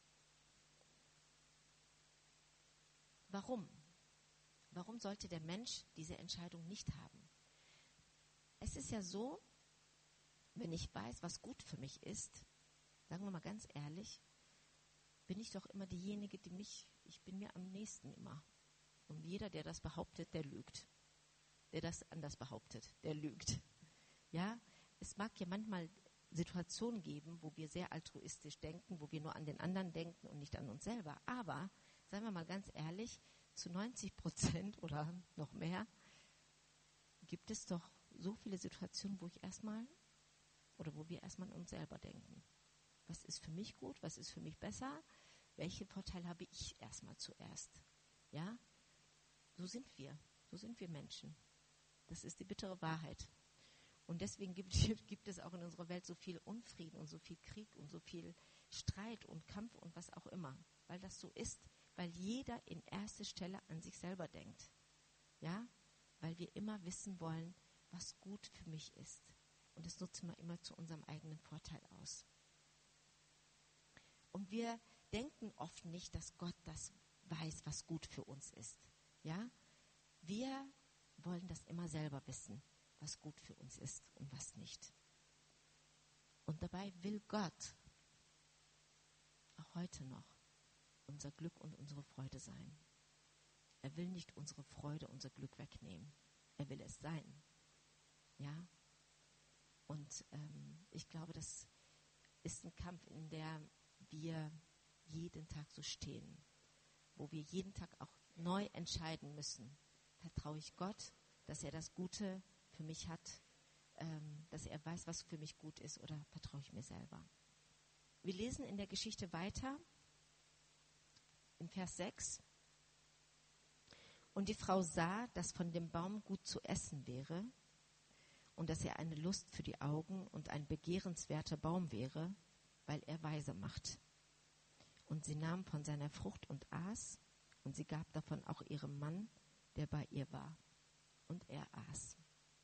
Warum? Warum sollte der Mensch diese Entscheidung nicht haben? Es ist ja so, wenn ich weiß, was gut für mich ist, sagen wir mal ganz ehrlich, bin ich doch immer diejenige, die mich, ich bin mir am nächsten immer. Und jeder, der das behauptet, der lügt. Der das anders behauptet, der lügt. Ja, es mag ja manchmal Situationen geben, wo wir sehr altruistisch denken, wo wir nur an den anderen denken und nicht an uns selber. Aber, seien wir mal ganz ehrlich, zu neunzig Prozent oder noch mehr gibt es doch so viele Situationen, wo ich erstmal oder wo wir erstmal an uns selber denken. Was ist für mich gut? Was ist für mich besser? Welche Vorteile habe ich erstmal zuerst? Ja, so sind wir. So sind wir Menschen. Das ist die bittere Wahrheit. Und deswegen gibt, gibt es auch in unserer Welt so viel Unfrieden und so viel Krieg und so viel Streit und Kampf und was auch immer. Weil das so ist, weil jeder in erster Stelle an sich selber denkt. Ja, weil wir immer wissen wollen, was gut für mich ist. Und das nutzen wir immer zu unserem eigenen Vorteil aus. Und wir denken oft nicht, dass Gott das weiß, was gut für uns ist. Ja, wir wollen das immer selber wissen, was gut für uns ist und was nicht. Und dabei will Gott auch heute noch unser Glück und unsere Freude sein. Er will nicht unsere Freude, unser Glück wegnehmen. Er will es sein. Ja? Und ähm, ich glaube, das ist ein Kampf, in der wir jeden Tag so stehen, wo wir jeden Tag auch neu entscheiden müssen. Vertraue ich Gott, dass er das Gute für mich hat, ähm, dass er weiß, was für mich gut ist, oder vertraue ich mir selber? Wir lesen in der Geschichte weiter, in Vers sechs. Und die Frau sah, dass von dem Baum gut zu essen wäre und dass er eine Lust für die Augen und ein begehrenswerter Baum wäre, weil er weise macht. Und sie nahm von seiner Frucht und aß, und sie gab davon auch ihrem Mann, der bei ihr war. Und er aß.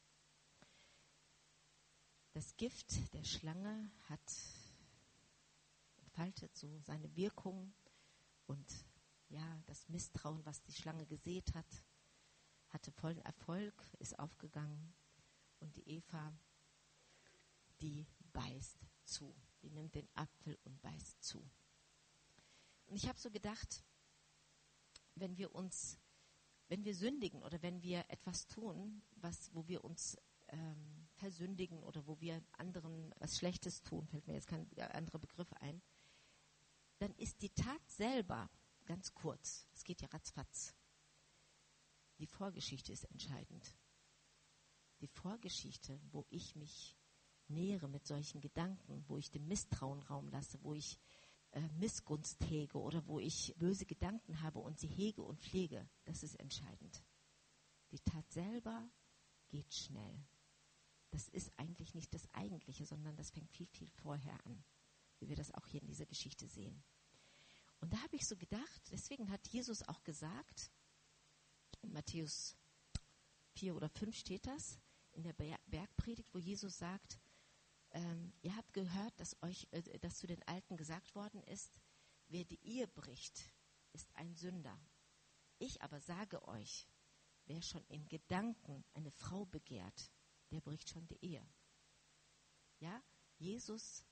Das Gift der Schlange hat entfaltet so seine Wirkung, und ja, das Misstrauen, was die Schlange gesät hat, hatte vollen Erfolg, ist aufgegangen, und die Eva, die beißt zu. Die nimmt den Apfel und beißt zu. Und ich habe so gedacht, wenn wir uns, wenn wir sündigen oder wenn wir etwas tun, was, wo wir uns ähm, versündigen oder wo wir anderen was Schlechtes tun, fällt mir jetzt kein anderer Begriff ein, dann ist die Tat selber ganz kurz. Es geht ja ratzfatz. Die Vorgeschichte ist entscheidend. Die Vorgeschichte, wo ich mich nähere mit solchen Gedanken, wo ich dem Misstrauen Raum lasse, wo ich äh, Missgunst hege oder wo ich böse Gedanken habe und sie hege und pflege, das ist entscheidend. Die Tat selber geht schnell. Das ist eigentlich nicht das Eigentliche, sondern das fängt viel, viel vorher an, wie wir das auch hier in dieser Geschichte sehen. Und da habe ich so gedacht, deswegen hat Jesus auch gesagt, in Matthäus vier oder fünf steht das, in der Bergpredigt, wo Jesus sagt, ähm, ihr habt gehört, dass euch, äh, dass zu den Alten gesagt worden ist, wer die Ehe bricht, ist ein Sünder. Ich aber sage euch, wer schon in Gedanken eine Frau begehrt, der bricht schon die Ehe. Ja, Jesus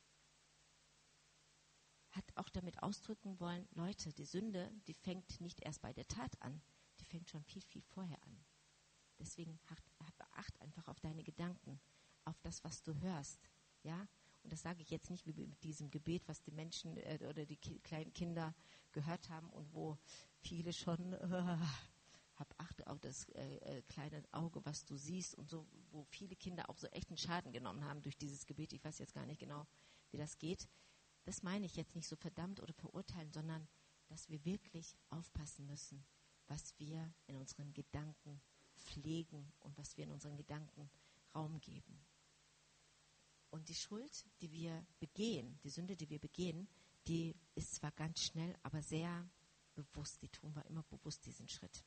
hat auch damit ausdrücken wollen, Leute, die Sünde, die fängt nicht erst bei der Tat an, die fängt schon viel, viel vorher an. Deswegen hab, hab Acht einfach auf deine Gedanken, auf das, was du hörst. Ja, und das sage ich jetzt nicht wie mit diesem Gebet, was die Menschen äh, oder die ki- kleinen Kinder gehört haben und wo viele schon äh, hab Acht auf das äh, äh, kleine Auge, was du siehst und so, wo viele Kinder auch so echten Schaden genommen haben durch dieses Gebet. Ich weiß jetzt gar nicht genau, wie das geht. Das meine ich jetzt nicht so verdammt oder verurteilen, sondern dass wir wirklich aufpassen müssen, was wir in unseren Gedanken pflegen und was wir in unseren Gedanken Raum geben. Und die Schuld, die wir begehen, die Sünde, die wir begehen, die ist zwar ganz schnell, aber sehr bewusst. Die tun wir immer bewusst, diesen Schritt.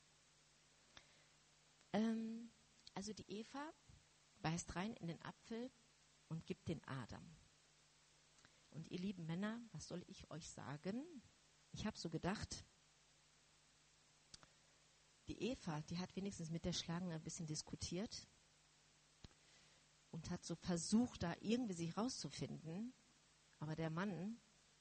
Ähm, also die Eva beißt rein in den Apfel und gibt den Adam. Und ihr lieben Männer, was soll ich euch sagen? Ich habe so gedacht, die Eva, die hat wenigstens mit der Schlange ein bisschen diskutiert und hat so versucht, da irgendwie sich rauszufinden. Aber der Mann,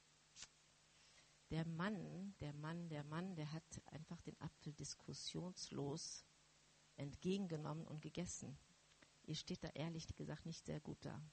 der Mann, der Mann, der Mann, der hat einfach den Apfel diskussionslos entgegengenommen und gegessen. Ihr steht da ehrlich gesagt nicht sehr gut da.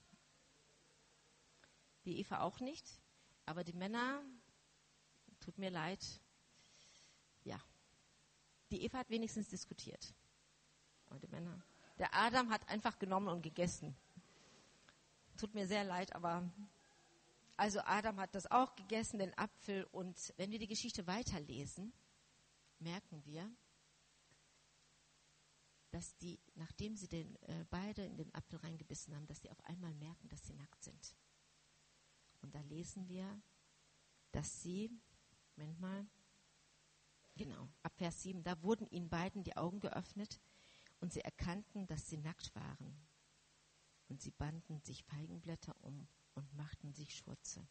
Die Eva auch nicht, aber die Männer, tut mir leid, ja. Die Eva hat wenigstens diskutiert. Aber die Männer, der Adam hat einfach genommen und gegessen. Tut mir sehr leid, aber also Adam hat das auch gegessen, den Apfel. Und wenn wir die Geschichte weiterlesen, merken wir, dass die, nachdem sie den, äh, beide in den Apfel reingebissen haben, dass sie auf einmal merken, dass sie nackt sind. Und da lesen wir, dass sie, Moment mal, genau, ab Vers sieben, da wurden ihnen beiden die Augen geöffnet und sie erkannten, dass sie nackt waren. Und sie banden sich Feigenblätter um und machten sich Schurze.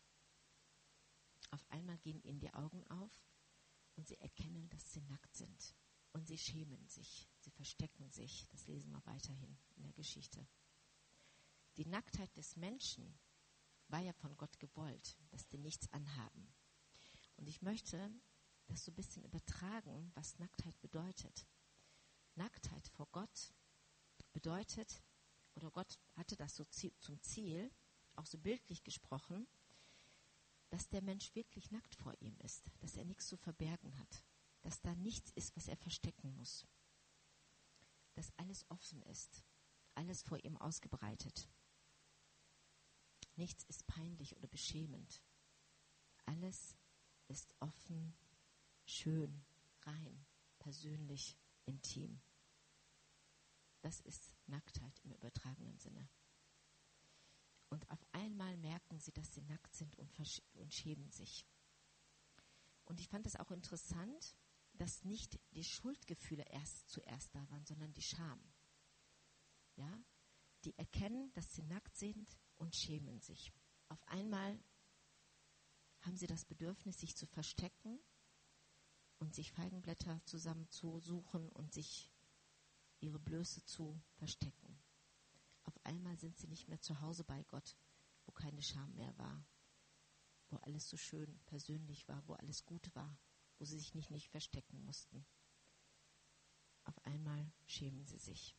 Auf einmal gehen ihnen die Augen auf und sie erkennen, dass sie nackt sind. Und sie schämen sich, sie verstecken sich. Das lesen wir weiterhin in der Geschichte. Die Nacktheit des Menschen war ja von Gott gewollt, dass die nichts anhaben. Und ich möchte das so ein bisschen übertragen, was Nacktheit bedeutet. Nacktheit vor Gott bedeutet, oder Gott hatte das so zum Ziel, auch so bildlich gesprochen, dass der Mensch wirklich nackt vor ihm ist, dass er nichts zu verbergen hat, dass da nichts ist, was er verstecken muss, dass alles offen ist, alles vor ihm ausgebreitet. Nichts ist peinlich oder beschämend. Alles ist offen, schön, rein, persönlich, intim. Das ist Nacktheit im übertragenen Sinne. Und auf einmal merken sie, dass sie nackt sind und, versch- und schämen sich. Und ich fand es auch interessant, dass nicht die Schuldgefühle erst zuerst da waren, sondern die Scham. Ja? Die erkennen, dass sie nackt sind und schämen sich. Auf einmal haben sie das Bedürfnis, sich zu verstecken und sich Feigenblätter zusammenzusuchen und sich ihre Blöße zu verstecken. Auf einmal sind sie nicht mehr zu Hause bei Gott, wo keine Scham mehr war, wo alles so schön persönlich war, wo alles gut war, wo sie sich nicht, nicht verstecken mussten. Auf einmal schämen sie sich.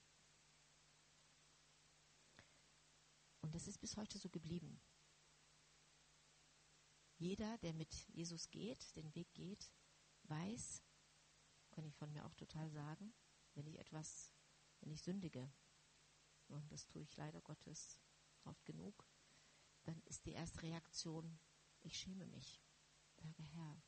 Und das ist bis heute so geblieben. Jeder, der mit Jesus geht, den Weg geht, weiß, kann ich von mir auch total sagen, wenn ich etwas, wenn ich sündige, und das tue ich leider Gottes oft genug, dann ist die erste Reaktion, ich schäme mich. Ich sage, Herr,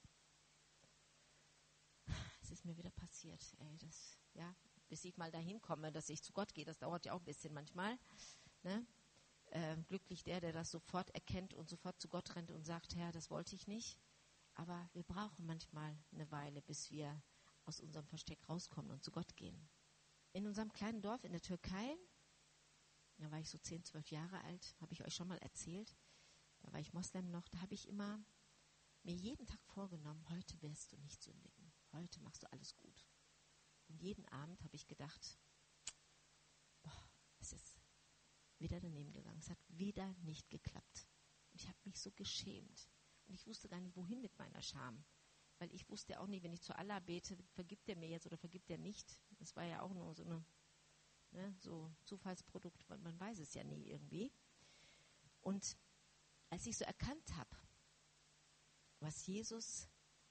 es ist mir wieder passiert, ey, das, ja, bis ich mal dahin komme, dass ich zu Gott gehe, das dauert ja auch ein bisschen manchmal, ne? Äh, glücklich der, der das sofort erkennt und sofort zu Gott rennt und sagt, Herr, das wollte ich nicht. Aber wir brauchen manchmal eine Weile, bis wir aus unserem Versteck rauskommen und zu Gott gehen. In unserem kleinen Dorf in der Türkei, da war ich so zehn, zwölf Jahre alt, habe ich euch schon mal erzählt, da war ich Moslem noch, da habe ich immer mir jeden Tag vorgenommen, heute wirst du nicht sündigen. Heute machst du alles gut. Und jeden Abend habe ich gedacht, boah, es ist wieder daneben gegangen. Es hat wieder nicht geklappt. Und ich habe mich so geschämt. Und ich wusste gar nicht, wohin mit meiner Scham. Weil ich wusste auch nicht, wenn ich zu Allah bete, vergibt er mir jetzt oder vergibt er nicht. Das war ja auch nur so eine ne, so Zufallsprodukt, man, man weiß es ja nie irgendwie. Und als ich so erkannt habe, was Jesus,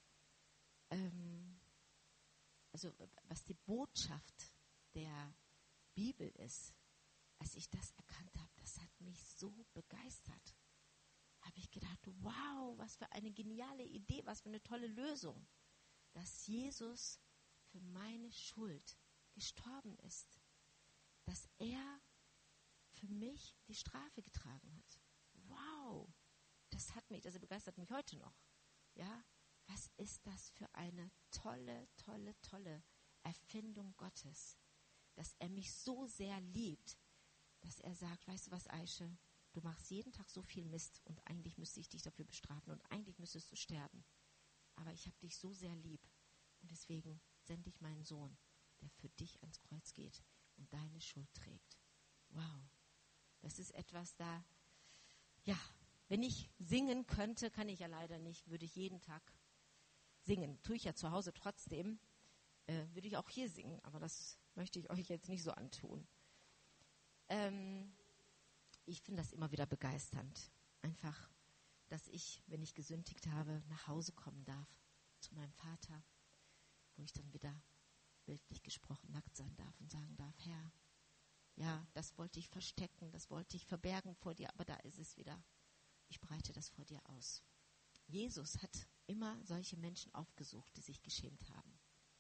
ähm, also was die Botschaft der Bibel ist, als ich das erkannt habe, das hat mich so begeistert. Habe ich gedacht, wow, was für eine geniale Idee, was für eine tolle Lösung, dass Jesus für meine Schuld gestorben ist, dass er für mich die Strafe getragen hat. Wow, das hat mich, also begeistert mich heute noch. Ja, was ist das für eine tolle, tolle, tolle Erfindung Gottes, dass er mich so sehr liebt, dass er sagt, weißt du was, Aische, du machst jeden Tag so viel Mist und eigentlich müsste ich dich dafür bestrafen und eigentlich müsstest du sterben. Aber ich habe dich so sehr lieb und deswegen sende ich meinen Sohn, der für dich ans Kreuz geht und deine Schuld trägt. Wow, das ist etwas da, ja, wenn ich singen könnte, kann ich ja leider nicht, würde ich jeden Tag singen. Tue ich ja zu Hause trotzdem, äh, würde ich auch hier singen, aber das möchte ich euch jetzt nicht so antun. Ähm, ich finde das immer wieder begeisternd. Einfach, dass ich, wenn ich gesündigt habe, nach Hause kommen darf, zu meinem Vater, wo ich dann wieder bildlich gesprochen nackt sein darf und sagen darf, Herr, ja, das wollte ich verstecken, das wollte ich verbergen vor dir, aber da ist es wieder. Ich breite das vor dir aus. Jesus hat immer solche Menschen aufgesucht, die sich geschämt haben.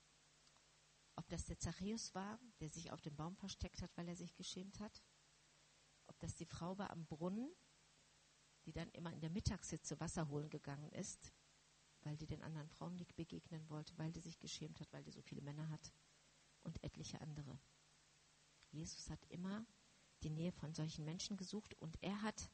Ob das der Zachäus war, der sich auf dem Baum versteckt hat, weil er sich geschämt hat. Ob das die Frau war am Brunnen, die dann immer in der Mittagshitze Wasser holen gegangen ist, weil die den anderen Frauen nicht begegnen wollte, weil die sich geschämt hat, weil die so viele Männer hat. Und etliche andere. Jesus hat immer die Nähe von solchen Menschen gesucht und er hat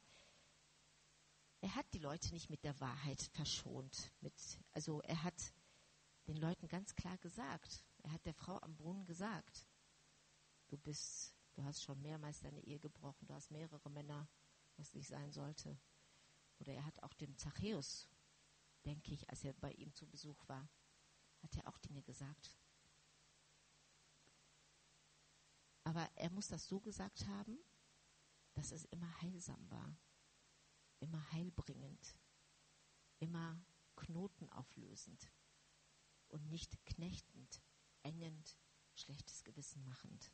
Er hat die Leute nicht mit der Wahrheit verschont. Mit, also er hat den Leuten ganz klar gesagt, er hat der Frau am Brunnen gesagt, du bist, du hast schon mehrmals deine Ehe gebrochen, du hast mehrere Männer, was nicht sein sollte. Oder er hat auch dem Zachäus, denke ich, als er bei ihm zu Besuch war, hat er auch Dinge gesagt. Aber er muss das so gesagt haben, dass es immer heilsam war. Immer heilbringend, immer knotenauflösend und nicht knechtend, engend, schlechtes Gewissen machend.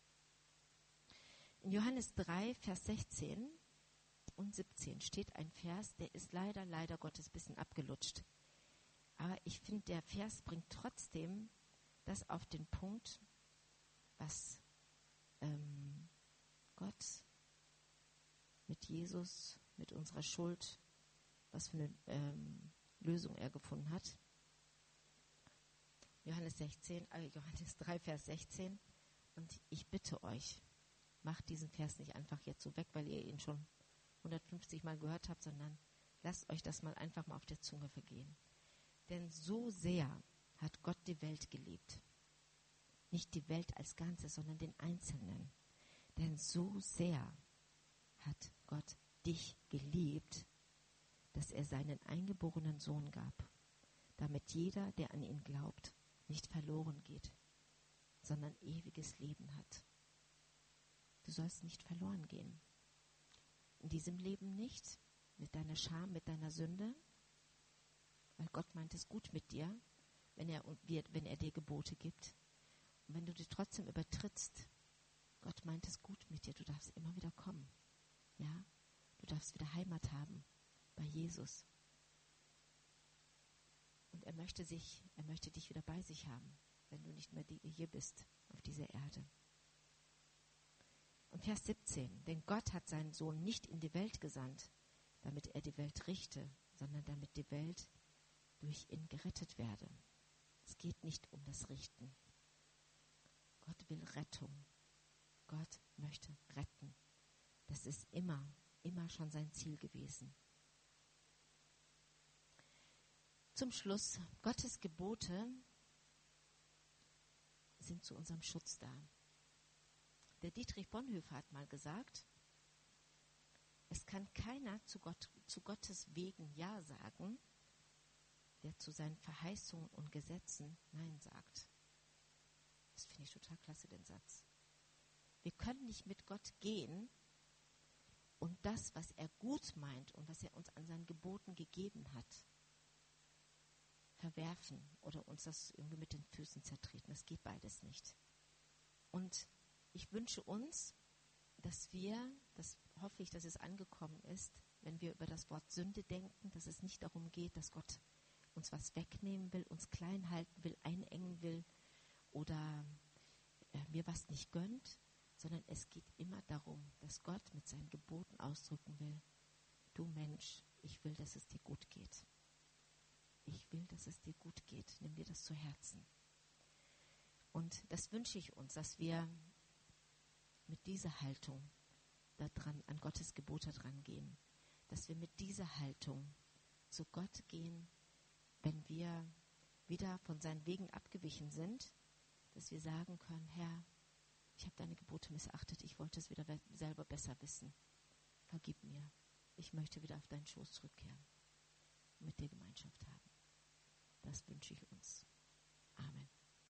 In Johannes drei, Vers sechzehn und siebzehn steht ein Vers, der ist leider, leider Gottes ein bisschen abgelutscht. Aber ich finde, der Vers bringt trotzdem das auf den Punkt, was ähm, Gott mit Jesus mit unserer Schuld, was für eine ähm, Lösung er gefunden hat. Johannes sechzehn, äh, Johannes drei, Vers sechzehn. Und ich bitte euch, macht diesen Vers nicht einfach jetzt so weg, weil ihr ihn schon hundertfünfzig Mal gehört habt, sondern lasst euch das mal einfach mal auf der Zunge vergehen. Denn so sehr hat Gott die Welt geliebt. Nicht die Welt als Ganzes, sondern den Einzelnen. Denn so sehr hat Gott dich geliebt, dass er seinen eingeborenen Sohn gab, damit jeder, der an ihn glaubt, nicht verloren geht, sondern ewiges Leben hat. Du sollst nicht verloren gehen. In diesem Leben nicht, mit deiner Scham, mit deiner Sünde, weil Gott meint es gut mit dir, wenn er, wenn er dir Gebote gibt. Und wenn du die trotzdem übertrittst, Gott meint es gut mit dir, du darfst immer wieder kommen. Ja? Du darfst wieder Heimat haben bei Jesus. Und er möchte sich, er möchte dich wieder bei sich haben, wenn du nicht mehr die, hier bist auf dieser Erde. Und Vers siebzehn, denn Gott hat seinen Sohn nicht in die Welt gesandt, damit er die Welt richte, sondern damit die Welt durch ihn gerettet werde. Es geht nicht um das Richten. Gott will Rettung. Gott möchte retten. Das ist immer immer schon sein Ziel gewesen. Zum Schluss, Gottes Gebote sind zu unserem Schutz da. Der Dietrich Bonhoeffer hat mal gesagt, es kann keiner zu, Gott, zu Gottes Wegen Ja sagen, der zu seinen Verheißungen und Gesetzen Nein sagt. Das finde ich total klasse, den Satz. Wir können nicht mit Gott gehen und das, was er gut meint und was er uns an seinen Geboten gegeben hat, verwerfen oder uns das irgendwie mit den Füßen zertreten. Das geht beides nicht. Und ich wünsche uns, dass wir, das hoffe ich, dass es angekommen ist, wenn wir über das Wort Sünde denken, dass es nicht darum geht, dass Gott uns was wegnehmen will, uns klein halten will, einengen will oder äh, mir was nicht gönnt, sondern es geht immer darum, dass Gott mit seinen Geboten ausdrücken will, du Mensch, ich will, dass es dir gut geht. Ich will, dass es dir gut geht. Nimm dir das zu Herzen. Und das wünsche ich uns, dass wir mit dieser Haltung da dran, an Gottes Gebote dran gehen. Dass wir mit dieser Haltung zu Gott gehen, wenn wir wieder von seinen Wegen abgewichen sind, dass wir sagen können, Herr, ich habe deine Gebote missachtet, ich wollte es wieder we- selber besser wissen. Vergib mir. Ich möchte wieder auf deinen Schoß zurückkehren und mit dir Gemeinschaft haben. Das wünsche ich uns. Amen.